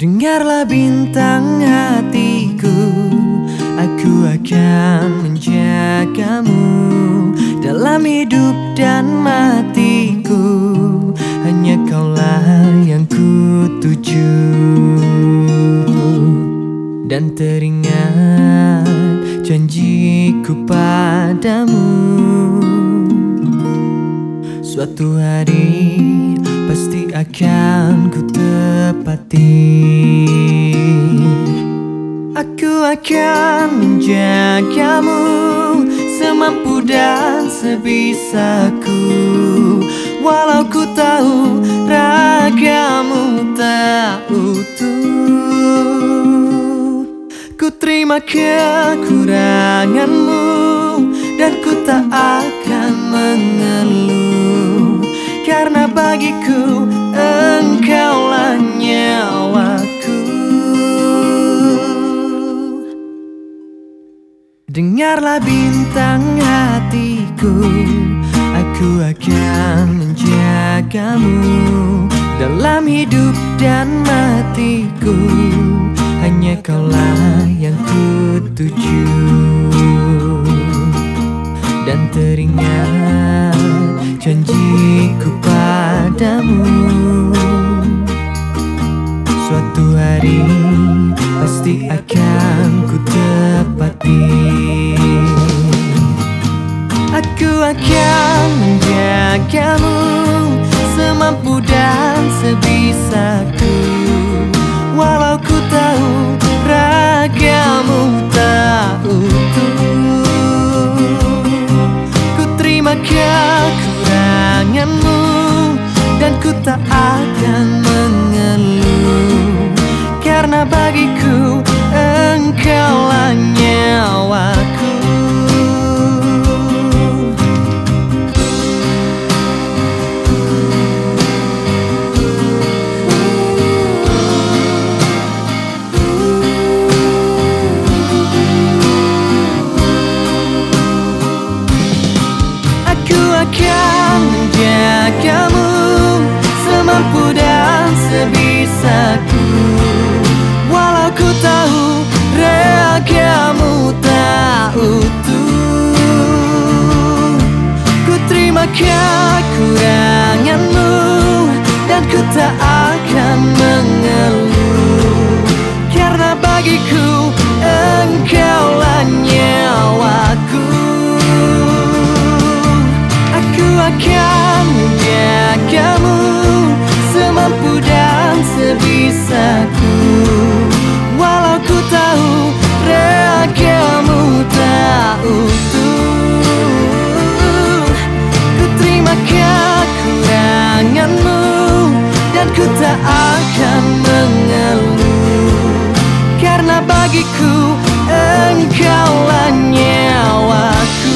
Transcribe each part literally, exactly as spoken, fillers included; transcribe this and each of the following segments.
Dengarlah bintang hatiku, aku akan menjagamu dalam hidup dan matiku. Hanya kaulah yang ku tuju. Dan teringat janjiku padamu, suatu hari pasti akan ku tepati. Aku akan menjagamu semampu dan sebisaku, walau ku tahu ragamu tak utuh. Ku terima kekuranganmu dan ku tak akan mengeluh, karena bagiku engkaulah nyawaku. Dengarlah bintang hatiku, aku akan menjagamu dalam hidup dan matiku. Hanya kaulah yang ku tuju. Dan teringat janjiku padamu, suatu hari pasti akan ku tepati. Aku akan menjagamu semampu dan sebisaku, walau ku tahu ragamu tak utuh. Ku terima kekuranganmu dan ku tak akan mengeluh, karena bagiku engkaulah nyawaku. Akan menjagamu semampu dan sebisaku, walau ku tahu ragamu tak utuh. Ku terima kekuranganmu dan ku tak akan mengeluh, karena bagiku engkaulah nyawaku. Akan menjagamu semampu dan sebisaku, walau ku tahu ragamu tak utuh. Ku terima kekuranganmu dan ku tak akan mengeluh, karena bagiku engkaulah nyawaku.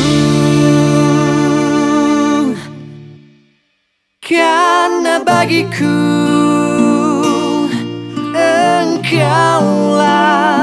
Karena bagiku engkaulah